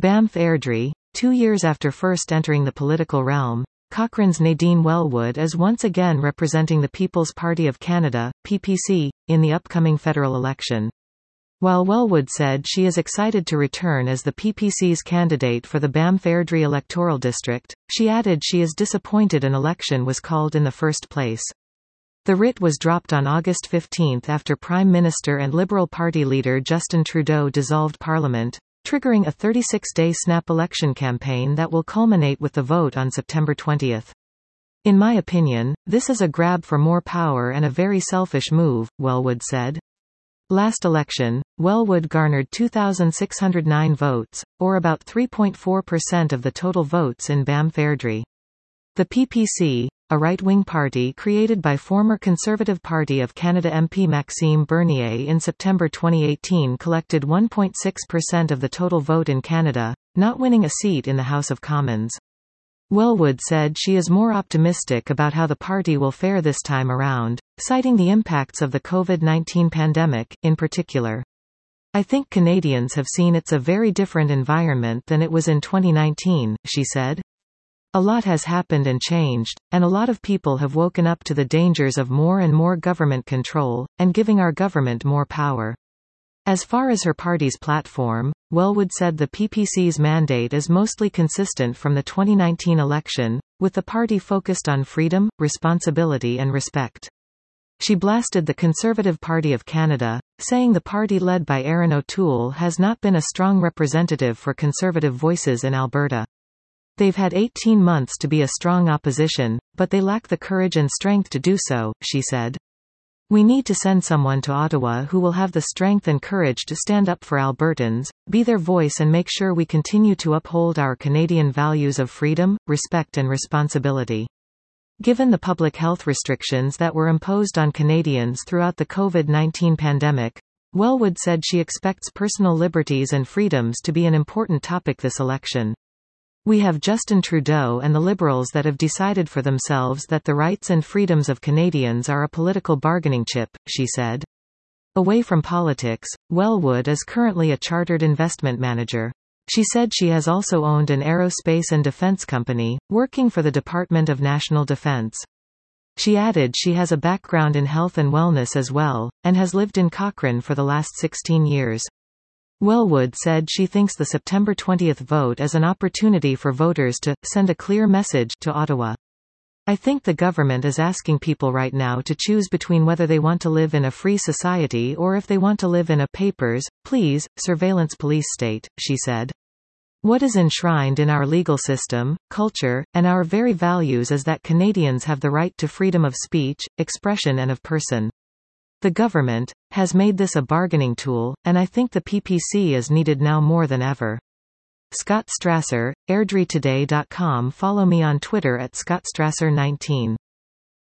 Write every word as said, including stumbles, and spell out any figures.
Banff Airdrie. Two years after first entering the political realm, Cochrane's Nadine Wellwood is once again representing the People's Party of Canada, P P C, in the upcoming federal election. While Wellwood said she is excited to return as the P P C's candidate for the Banff Airdrie electoral district, she added she is disappointed an election was called in the first place. The writ was dropped on August fifteenth after Prime Minister and Liberal Party leader Justin Trudeau dissolved Parliament, triggering a thirty-six day snap election campaign that will culminate with the vote on September twentieth. In my opinion, this is a grab for more power and a very selfish move, Wellwood said. Last election, Wellwood garnered two thousand six hundred nine votes, or about three point four percent of the total votes in Banff Airdrie. The P P C, a right-wing party created by former Conservative Party of Canada M P Maxime Bernier in September twenty eighteen, collected one point six percent of the total vote in Canada, not winning a seat in the House of Commons. Wellwood said she is more optimistic about how the party will fare this time around, citing the impacts of the COVID nineteen pandemic, in particular. I think Canadians have seen it's a very different environment than it was in twenty nineteen, she said. A lot has happened and changed, and a lot of people have woken up to the dangers of more and more government control, and giving our government more power. As far as her party's platform, Wellwood said the P P C's mandate is mostly consistent from the twenty nineteen election, with the party focused on freedom, responsibility and respect. She blasted the Conservative Party of Canada, saying the party led by Erin O'Toole has not been a strong representative for conservative voices in Alberta. They've had eighteen months to be a strong opposition, but they lack the courage and strength to do so, she said. We need to send someone to Ottawa who will have the strength and courage to stand up for Albertans, be their voice and make sure we continue to uphold our Canadian values of freedom, respect and responsibility. Given the public health restrictions that were imposed on Canadians throughout the COVID nineteen pandemic, Wellwood said she expects personal liberties and freedoms to be an important topic this election. We have Justin Trudeau and the Liberals that have decided for themselves that the rights and freedoms of Canadians are a political bargaining chip, she said. Away from politics, Wellwood is currently a chartered investment manager. She said she has also owned an aerospace and defense company, working for the Department of National Defense. She added she has a background in health and wellness as well, and has lived in Cochrane for the last sixteen years. Wellwood said she thinks the September twentieth vote is an opportunity for voters to send a clear message to Ottawa. I think the government is asking people right now to choose between whether they want to live in a free society or if they want to live in a papers, please, surveillance police state, she said. What is enshrined in our legal system, culture, and our very values is that Canadians have the right to freedom of speech, expression and of person. The government has made this a bargaining tool, and I think the P P C is needed now more than ever. Scott Strasser, airdrie today dot com. Follow me on Twitter at scott strasser nineteen.